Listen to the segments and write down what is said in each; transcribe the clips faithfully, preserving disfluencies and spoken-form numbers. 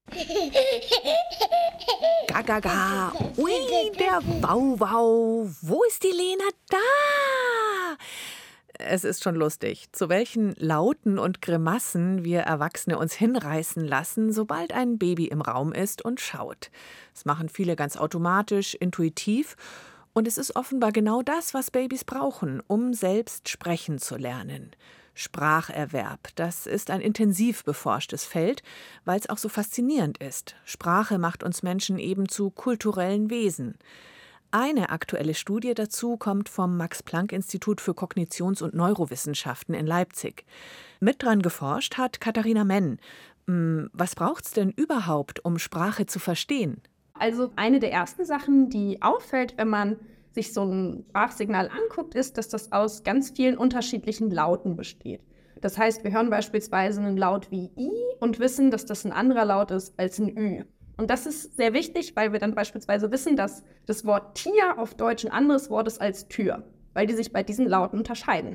Gaga, ui, der Wauwau. Wo ist die Lena? Da! Es ist schon lustig, zu welchen Lauten und Grimassen wir Erwachsene uns hinreißen lassen, sobald ein Baby im Raum ist und schaut. Das machen viele ganz automatisch, intuitiv. Und es ist offenbar genau das, was Babys brauchen, um selbst sprechen zu lernen. Spracherwerb, das ist ein intensiv beforschtes Feld, weil es auch so faszinierend ist. Sprache macht uns Menschen eben zu kulturellen Wesen. Eine aktuelle Studie dazu kommt vom Max-Planck-Institut für Kognitions- und Neurowissenschaften in Leipzig. Mit dran geforscht hat Katharina Menn. Was braucht's denn überhaupt, um Sprache zu verstehen? Also eine der ersten Sachen, die auffällt, wenn man sich so ein Sprachsignal anguckt, ist, dass das aus ganz vielen unterschiedlichen Lauten besteht. Das heißt, wir hören beispielsweise einen Laut wie I und wissen, dass das ein anderer Laut ist als ein Ü. Und das ist sehr wichtig, weil wir dann beispielsweise wissen, dass das Wort Tier auf Deutsch ein anderes Wort ist als Tür, weil die sich bei diesen Lauten unterscheiden.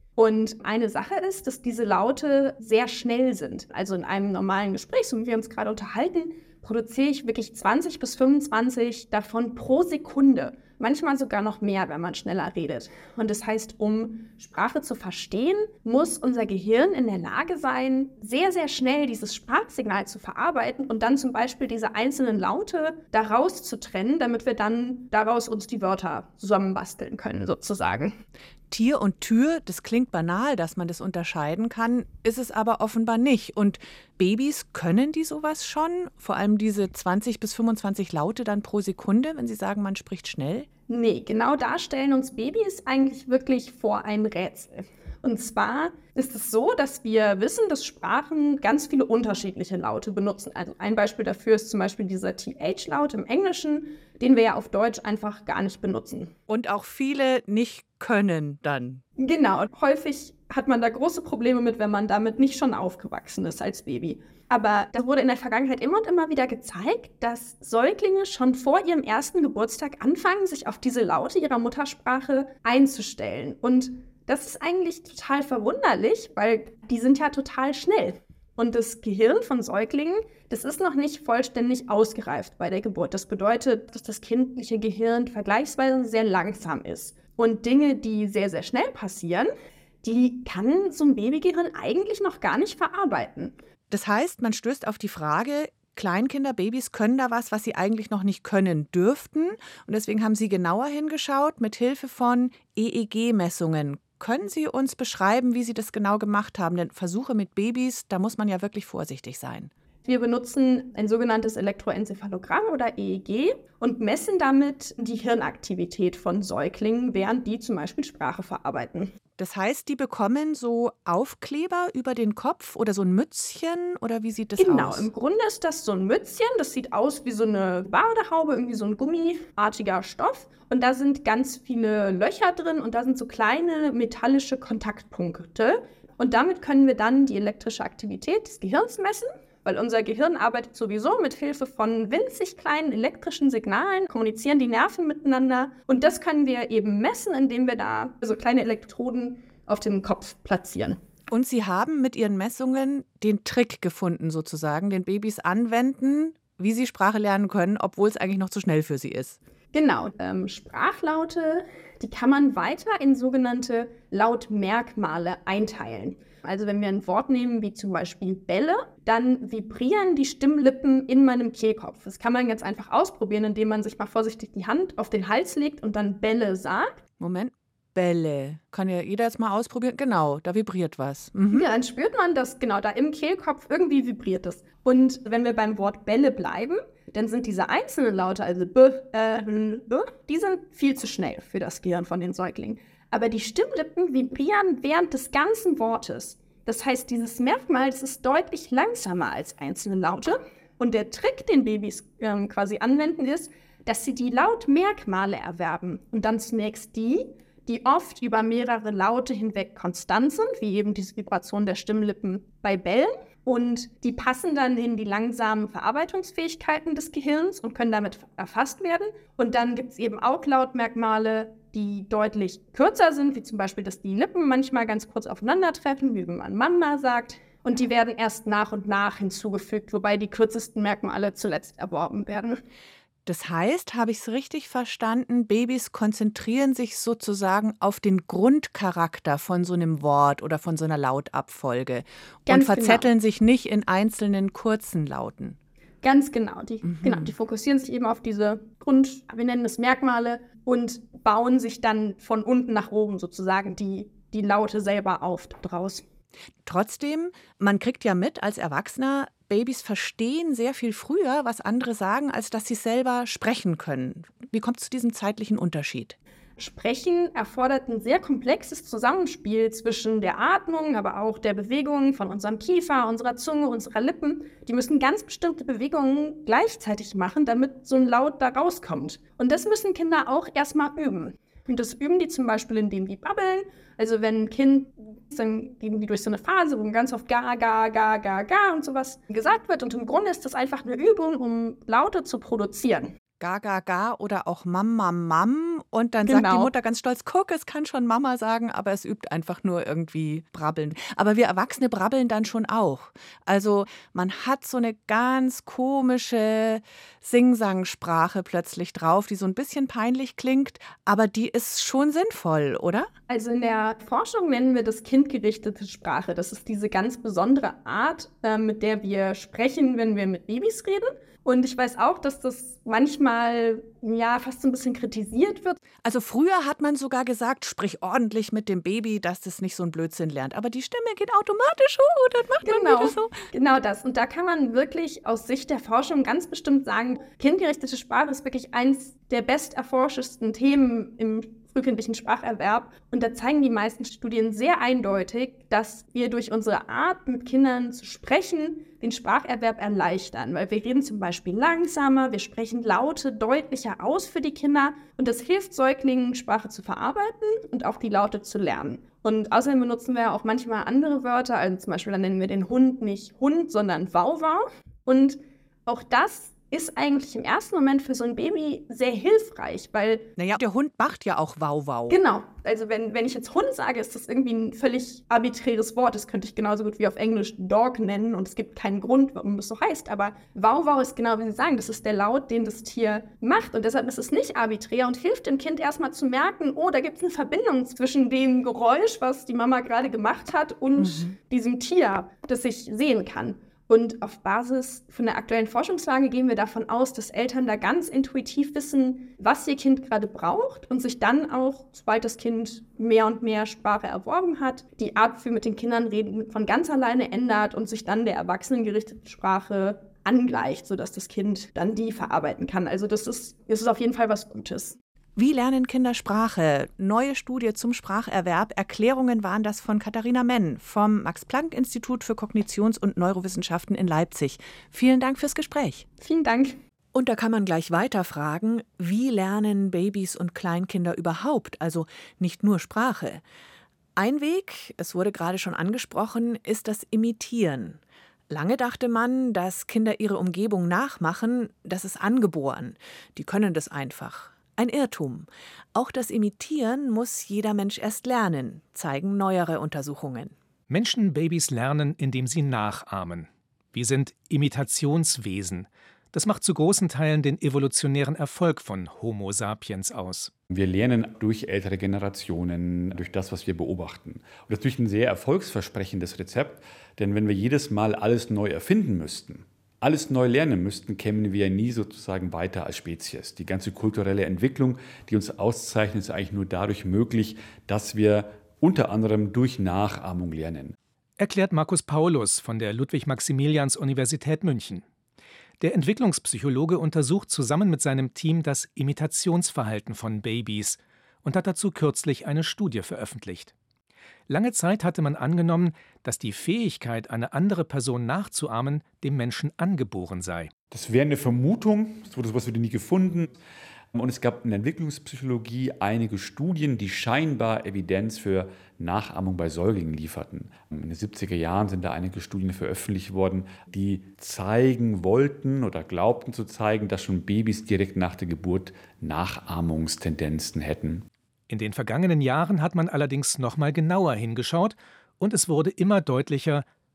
Und eine Sache ist, dass diese Laute sehr schnell sind. Also in einem normalen Gespräch, so wie wir uns gerade unterhalten, produziere ich wirklich zwanzig bis fünfundzwanzig davon pro Sekunde. Manchmal sogar noch mehr, wenn man schneller redet. Und das heißt, um Sprache zu verstehen, muss unser Gehirn in der Lage sein, sehr, sehr schnell dieses Sprachsignal zu verarbeiten und dann zum Beispiel diese einzelnen Laute daraus zu trennen, damit wir dann daraus uns die Wörter zusammenbasteln können, sozusagen. Tier und Tür, das klingt banal, dass man das unterscheiden kann, ist es aber offenbar nicht. Und Babys, können die sowas schon? Vor allem diese zwanzig bis fünfundzwanzig Laute dann pro Sekunde, wenn Sie sagen, man spricht schnell? Nee, genau da stellen uns Babys eigentlich wirklich vor ein Rätsel. Und zwar ist es so, dass wir wissen, dass Sprachen ganz viele unterschiedliche Laute benutzen. Also ein Beispiel dafür ist zum Beispiel dieser T H-Laut im Englischen, den wir ja auf Deutsch einfach gar nicht benutzen. Und auch viele nicht können dann. Genau, häufig hat man da große Probleme mit, wenn man damit nicht schon aufgewachsen ist als Baby. Aber da wurde in der Vergangenheit immer und immer wieder gezeigt, dass Säuglinge schon vor ihrem ersten Geburtstag anfangen, sich auf diese Laute ihrer Muttersprache einzustellen. Und das ist eigentlich total verwunderlich, weil die sind ja total schnell. Und das Gehirn von Säuglingen, das ist noch nicht vollständig ausgereift bei der Geburt. Das bedeutet, dass das kindliche Gehirn vergleichsweise sehr langsam ist. Und Dinge, die sehr, sehr schnell passieren, die kann so ein Babygehirn eigentlich noch gar nicht verarbeiten. Das heißt, man stößt auf die Frage, Kleinkinder, Babys können da was, was sie eigentlich noch nicht können dürften. Und deswegen haben Sie genauer hingeschaut mit Hilfe von E E G-Messungen. Können Sie uns beschreiben, wie Sie das genau gemacht haben? Denn Versuche mit Babys, da muss man ja wirklich vorsichtig sein. Wir benutzen ein sogenanntes Elektroenzephalogramm oder E E G und messen damit die Hirnaktivität von Säuglingen, während die zum Beispiel Sprache verarbeiten. Das heißt, die bekommen so Aufkleber über den Kopf oder so ein Mützchen oder wie sieht das genau, aus? Genau, im Grunde ist das so ein Mützchen, das sieht aus wie so eine Badehaube, irgendwie so ein gummiartiger Stoff. Und da sind ganz viele Löcher drin und da sind so kleine metallische Kontaktpunkte. Und damit können wir dann die elektrische Aktivität des Gehirns messen. Weil unser Gehirn arbeitet sowieso mit Hilfe von winzig kleinen elektrischen Signalen, kommunizieren die Nerven miteinander. Und das können wir eben messen, indem wir da so kleine Elektroden auf dem Kopf platzieren. Und Sie haben mit Ihren Messungen den Trick gefunden, sozusagen, den Babys anwenden, wie sie Sprache lernen können, obwohl es eigentlich noch zu schnell für sie ist. Genau, ähm, Sprachlaute, die kann man weiter in sogenannte Lautmerkmale einteilen. Also wenn wir ein Wort nehmen wie zum Beispiel Bälle, dann vibrieren die Stimmlippen in meinem Kehlkopf. Das kann man ganz einfach ausprobieren, indem man sich mal vorsichtig die Hand auf den Hals legt und dann Bälle sagt. Moment, Bälle. Kann ja jeder jetzt mal ausprobieren. Genau, da vibriert was. Mhm. Ja, dann spürt man, dass genau da im Kehlkopf irgendwie vibriert es. Und wenn wir beim Wort Bälle bleiben, dann sind diese einzelnen Laute, also B, äh, B, die sind viel zu schnell für das Gehirn von den Säuglingen. Aber die Stimmlippen vibrieren während des ganzen Wortes. Das heißt, dieses Merkmal, das ist deutlich langsamer als einzelne Laute. Und der Trick, den Babys ähm, quasi anwenden, ist, dass sie die Lautmerkmale erwerben. Und dann zunächst die, die oft über mehrere Laute hinweg konstant sind, wie eben diese Vibration der Stimmlippen bei Bällen. Und die passen dann in die langsamen Verarbeitungsfähigkeiten des Gehirns und können damit erfasst werden. Und dann gibt es eben auch Lautmerkmale, die deutlich kürzer sind, wie zum Beispiel, dass die Lippen manchmal ganz kurz aufeinandertreffen, wie wenn man Mama sagt. Und die werden erst nach und nach hinzugefügt, wobei die kürzesten Merkmale zuletzt erworben werden. Das heißt, habe ich es richtig verstanden, Babys konzentrieren sich sozusagen auf den Grundcharakter von so einem Wort oder von so einer Lautabfolge Ganz und genau. verzetteln sich nicht in einzelnen kurzen Lauten. Ganz genau. Die, mhm. genau. Die fokussieren sich eben auf diese Grund, wir nennen es Merkmale, und bauen sich dann von unten nach oben sozusagen die, die Laute selber auf draus. Trotzdem, man kriegt ja mit als Erwachsener, Babys verstehen sehr viel früher, was andere sagen, als dass sie selber sprechen können. Wie kommt es zu diesem zeitlichen Unterschied? Sprechen erfordert ein sehr komplexes Zusammenspiel zwischen der Atmung, aber auch der Bewegung von unserem Kiefer, unserer Zunge, unserer Lippen. Die müssen ganz bestimmte Bewegungen gleichzeitig machen, damit so ein Laut da rauskommt. Und das müssen Kinder auch erstmal üben. Und das üben die zum Beispiel, indem die babbeln. Also wenn ein Kind, dann gehen die durch so eine Phase, wo ganz oft ga, ga, ga, ga, ga und sowas gesagt wird. Und im Grunde ist das einfach eine Übung, um Laute zu produzieren. Ga, ga, ga oder auch Mam, Mam, Mam. Und dann Genau. sagt die Mutter ganz stolz, guck, es kann schon Mama sagen, aber es übt einfach nur irgendwie brabbeln. Aber wir Erwachsene brabbeln dann schon auch. Also man hat so eine ganz komische Singsangsprache plötzlich drauf, die so ein bisschen peinlich klingt, aber die ist schon sinnvoll, oder? Also in der Forschung nennen wir das kindgerichtete Sprache. Das ist diese ganz besondere Art, äh, mit der wir sprechen, wenn wir mit Babys reden. Und ich weiß auch, dass das manchmal ja fast so ein bisschen kritisiert wird. Also früher hat man sogar gesagt, sprich ordentlich mit dem Baby, dass das nicht so ein Blödsinn lernt. Aber die Stimme geht automatisch hoch, das macht man Genau, wieder so. genau das. Und da kann man wirklich aus Sicht der Forschung ganz bestimmt sagen, kindgerichtete Sprache ist wirklich eins der besterforschesten Themen im frühkindlichen Spracherwerb. Und da zeigen die meisten Studien sehr eindeutig, dass wir durch unsere Art, mit Kindern zu sprechen, den Spracherwerb erleichtern. Weil wir reden zum Beispiel langsamer, wir sprechen Laute deutlicher aus für die Kinder. Und das hilft Säuglingen, Sprache zu verarbeiten und auch die Laute zu lernen. Und außerdem benutzen wir auch manchmal andere Wörter. Also zum Beispiel, dann nennen wir den Hund nicht Hund, sondern Wauwau. Und auch das ist eigentlich im ersten Moment für so ein Baby sehr hilfreich, weil... Naja, der Hund macht ja auch Wauwau. Genau. Also wenn, wenn ich jetzt Hund sage, ist das irgendwie ein völlig arbiträres Wort. Das könnte ich genauso gut wie auf Englisch Dog nennen und es gibt keinen Grund, warum das so heißt. Aber Wauwau ist genau, wie Sie sagen, das ist der Laut, den das Tier macht. Und deshalb ist es nicht arbiträr und hilft dem Kind erstmal zu merken, oh, da gibt es eine Verbindung zwischen dem Geräusch, was die Mama gerade gemacht hat, und mhm. diesem Tier, das ich sehen kann. Und auf Basis von der aktuellen Forschungslage gehen wir davon aus, dass Eltern da ganz intuitiv wissen, was ihr Kind gerade braucht und sich dann auch, sobald das Kind mehr und mehr Sprache erworben hat, die Art, wie wir mit den Kindern reden, von ganz alleine ändert und sich dann der erwachsenengerichteten Sprache angleicht, sodass das Kind dann die verarbeiten kann. Also das ist, das ist auf jeden Fall was Gutes. Wie lernen Kinder Sprache? Neue Studie zum Spracherwerb. Erklärungen waren das von Katharina Menn vom Max-Planck-Institut für Kognitions- und Neurowissenschaften in Leipzig. Vielen Dank fürs Gespräch. Vielen Dank. Und da kann man gleich weiter fragen, wie lernen Babys und Kleinkinder überhaupt? Also nicht nur Sprache. Ein Weg, es wurde gerade schon angesprochen, ist das Imitieren. Lange dachte man, dass Kinder ihre Umgebung nachmachen, das ist angeboren. Die können das einfach. Ein Irrtum. Auch das Imitieren muss jeder Mensch erst lernen, zeigen neuere Untersuchungen. Menschenbabys lernen, indem sie nachahmen. Wir sind Imitationswesen. Das macht zu großen Teilen den evolutionären Erfolg von Homo sapiens aus. Wir lernen durch ältere Generationen, durch das, was wir beobachten. Und das ist natürlich ein sehr erfolgsversprechendes Rezept, denn wenn wir jedes Mal alles neu erfinden müssten, alles neu lernen müssten, kämen wir nie sozusagen weiter als Spezies. Die ganze kulturelle Entwicklung, die uns auszeichnet, ist eigentlich nur dadurch möglich, dass wir unter anderem durch Nachahmung lernen. Erklärt Markus Paulus von der Ludwig-Maximilians-Universität München. Der Entwicklungspsychologe untersucht zusammen mit seinem Team das Imitationsverhalten von Babys und hat dazu kürzlich eine Studie veröffentlicht. Lange Zeit hatte man angenommen, dass die Fähigkeit, eine andere Person nachzuahmen, dem Menschen angeboren sei. Das wäre eine Vermutung, so was wurde nie gefunden. Und es gab in der Entwicklungspsychologie einige Studien, die scheinbar Evidenz für Nachahmung bei Säuglingen lieferten. In den siebziger Jahren sind da einige Studien veröffentlicht worden, die zeigen wollten oder glaubten zu zeigen, dass schon Babys direkt nach der Geburt Nachahmungstendenzen hätten. In den vergangenen Jahren hat man allerdings noch mal genauer hingeschaut und es wurde immer deutlicher,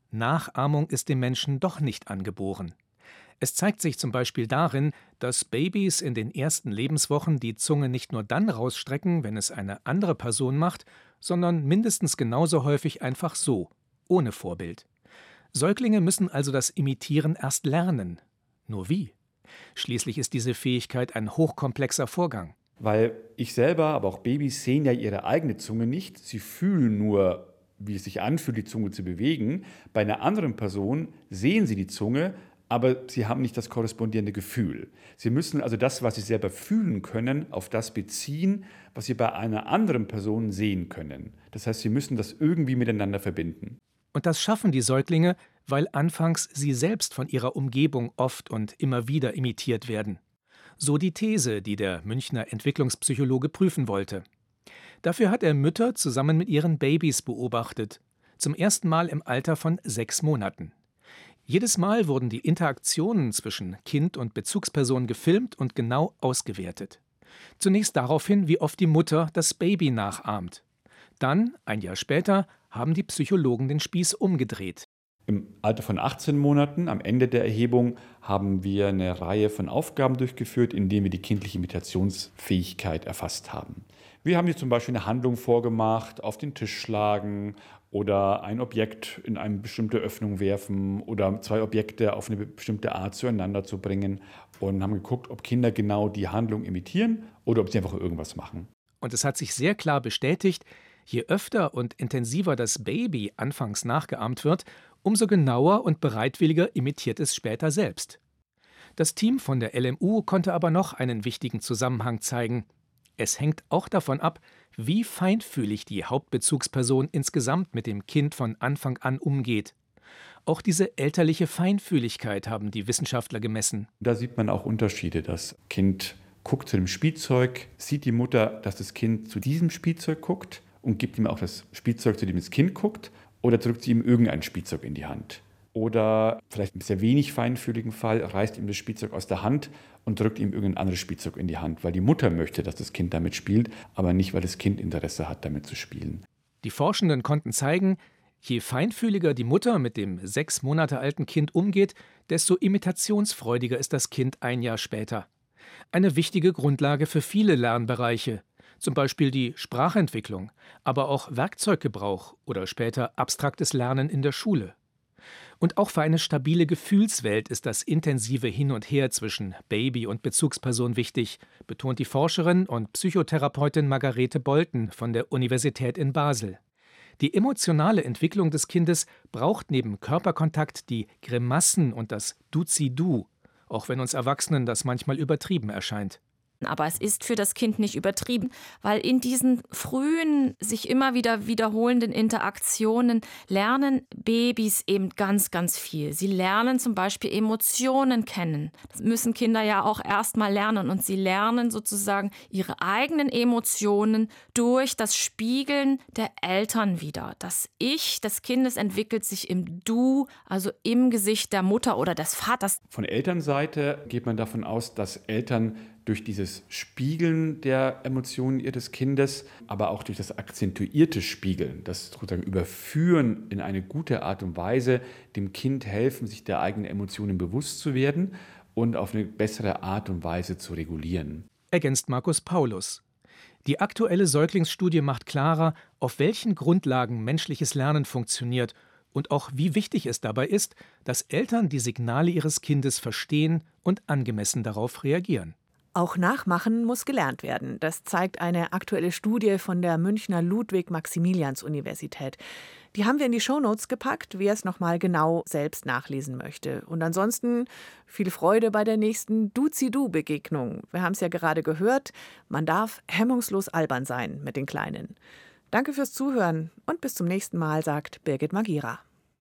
Nachahmung ist dem Menschen doch nicht angeboren. Es zeigt sich zum Beispiel darin, dass Babys in den ersten Lebenswochen die Zunge nicht nur dann rausstrecken, wenn es eine andere Person macht, sondern mindestens genauso häufig einfach so, ohne Vorbild. Säuglinge müssen also das Imitieren erst lernen. Nur wie? Schließlich ist diese Fähigkeit ein hochkomplexer Vorgang. Weil ich selber, aber auch Babys sehen ja ihre eigene Zunge nicht. Sie fühlen nur, wie es sich anfühlt, die Zunge zu bewegen. Bei einer anderen Person sehen sie die Zunge, aber sie haben nicht das korrespondierende Gefühl. Sie müssen also das, was sie selber fühlen können, auf das beziehen, was sie bei einer anderen Person sehen können. Das heißt, sie müssen das irgendwie miteinander verbinden. Und das schaffen die Säuglinge, weil anfangs sie selbst von ihrer Umgebung oft und immer wieder imitiert werden. So die These, die der Münchner Entwicklungspsychologe prüfen wollte. Dafür hat er Mütter zusammen mit ihren Babys beobachtet. Zum ersten Mal im Alter von sechs Monaten. Jedes Mal wurden die Interaktionen zwischen Kind und Bezugsperson gefilmt und genau ausgewertet. Zunächst darauf hin, wie oft die Mutter das Baby nachahmt. Dann, ein Jahr später, haben die Psychologen den Spieß umgedreht. Im Alter von achtzehn Monaten, am Ende der Erhebung, haben wir eine Reihe von Aufgaben durchgeführt, in denen wir die kindliche Imitationsfähigkeit erfasst haben. Wir haben hier zum Beispiel eine Handlung vorgemacht, auf den Tisch schlagen oder ein Objekt in eine bestimmte Öffnung werfen oder zwei Objekte auf eine bestimmte Art zueinander zu bringen und haben geguckt, ob Kinder genau die Handlung imitieren oder ob sie einfach irgendwas machen. Und es hat sich sehr klar bestätigt, je öfter und intensiver das Baby anfangs nachgeahmt wird, umso genauer und bereitwilliger imitiert es später selbst. Das Team von der L M U konnte aber noch einen wichtigen Zusammenhang zeigen. Es hängt auch davon ab, wie feinfühlig die Hauptbezugsperson insgesamt mit dem Kind von Anfang an umgeht. Auch diese elterliche Feinfühligkeit haben die Wissenschaftler gemessen. Da sieht man auch Unterschiede. Das Kind guckt zu dem Spielzeug, sieht die Mutter, dass das Kind zu diesem Spielzeug guckt und gibt ihm auch das Spielzeug, zu dem das Kind guckt, oder drückt sie ihm irgendein Spielzeug in die Hand. Oder vielleicht im sehr wenig feinfühligen Fall reißt ihm das Spielzeug aus der Hand und drückt ihm irgendein anderes Spielzeug in die Hand, weil die Mutter möchte, dass das Kind damit spielt, aber nicht, weil das Kind Interesse hat, damit zu spielen. Die Forschenden konnten zeigen, je feinfühliger die Mutter mit dem sechs Monate alten Kind umgeht, desto imitationsfreudiger ist das Kind ein Jahr später. Eine wichtige Grundlage für viele Lernbereiche, zum Beispiel die Sprachentwicklung, aber auch Werkzeuggebrauch oder später abstraktes Lernen in der Schule. Und auch für eine stabile Gefühlswelt ist das intensive Hin und Her zwischen Baby und Bezugsperson wichtig, betont die Forscherin und Psychotherapeutin Margarete Bolten von der Universität in Basel. Die emotionale Entwicklung des Kindes braucht neben Körperkontakt die Grimassen und das Duzi-Du, auch wenn uns Erwachsenen das manchmal übertrieben erscheint. Aber es ist für das Kind nicht übertrieben, weil in diesen frühen, sich immer wieder wiederholenden Interaktionen lernen Babys eben ganz, ganz viel. Sie lernen zum Beispiel Emotionen kennen. Das müssen Kinder ja auch erst mal lernen. Und sie lernen sozusagen ihre eigenen Emotionen durch das Spiegeln der Eltern wieder. Das Ich des Kindes entwickelt sich im Du, also im Gesicht der Mutter oder des Vaters. Von Elternseite geht man davon aus, dass Eltern durch dieses Spiegeln der Emotionen ihres Kindes, aber auch durch das akzentuierte Spiegeln, das sozusagen Überführen in eine gute Art und Weise, dem Kind helfen, sich der eigenen Emotionen bewusst zu werden und auf eine bessere Art und Weise zu regulieren. Ergänzt Markus Paulus. Die aktuelle Säuglingsstudie macht klarer, auf welchen Grundlagen menschliches Lernen funktioniert und auch wie wichtig es dabei ist, dass Eltern die Signale ihres Kindes verstehen und angemessen darauf reagieren. Auch Nachmachen muss gelernt werden. Das zeigt eine aktuelle Studie von der Münchner Ludwig-Maximilians-Universität. Die haben wir in die Shownotes gepackt, wer es noch mal genau selbst nachlesen möchte. Und ansonsten viel Freude bei der nächsten Duzi-Du-Begegnung. Wir haben es ja gerade gehört, man darf hemmungslos albern sein mit den Kleinen. Danke fürs Zuhören und bis zum nächsten Mal, sagt Birgit Magira.